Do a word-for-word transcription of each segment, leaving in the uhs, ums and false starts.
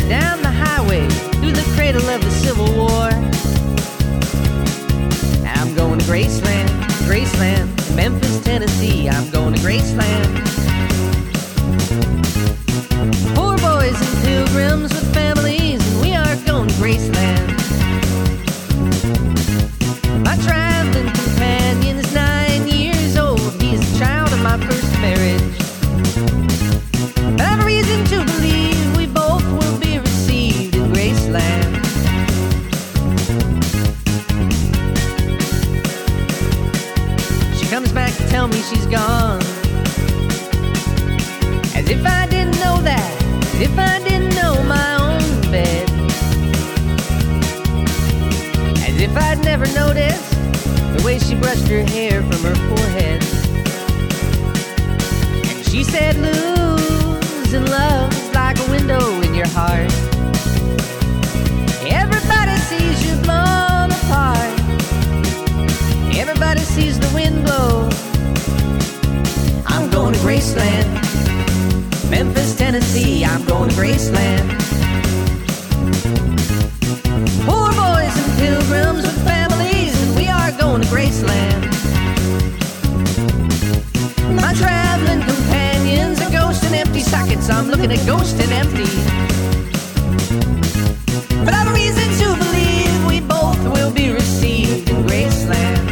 down the highway through the cradle of the Civil War. I'm going to Graceland, Graceland, Memphis, Tennessee. I'm going to Graceland. Poor boys and pilgrims with families, and we are going to Graceland. My traveling companion is nine years old. He's a child of my first marriage. But I have reason to believe we both will be received in Graceland. She comes back to tell me she's gone, as if I didn't know that, as if I didn't know my own bed, as if I'd never noticed the way she brushed her hair from her forehead. And she said, losing love is like a window in your heart. Everybody sees you blown apart. Everybody sees the wind blow. I'm going to Graceland, Memphis, Tennessee. I'm going to Graceland. Poor boys and pilgrims with families, and we are going to Graceland. My traveling companions are ghosts and empty sockets. I'm looking at ghost and empty. But I've reason to believe we both will be received in Graceland.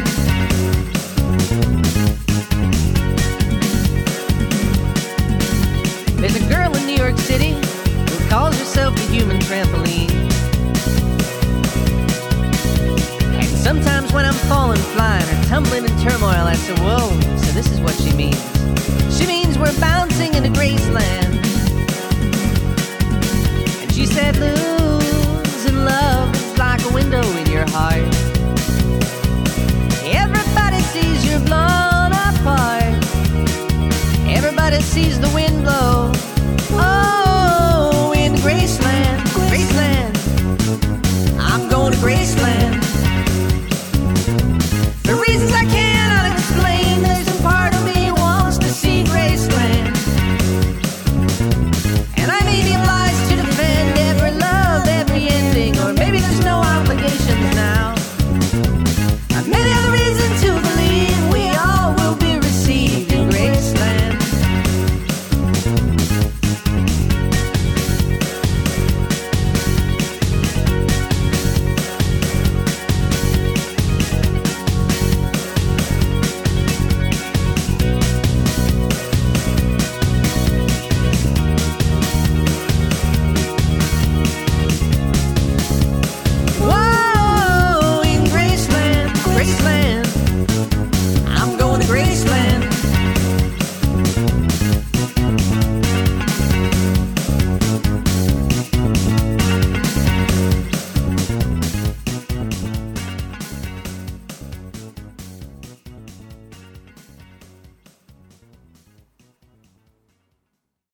There's a girl in New York City who calls herself the human trampoline. And sometimes when I'm falling, flying, or tumbling in turmoil, I say, whoa, so this is what she means. She means we're bouncing into Graceland. And she said, losing love is like a window in your heart. Everybody sees you're blown apart. Everybody sees the wind blow.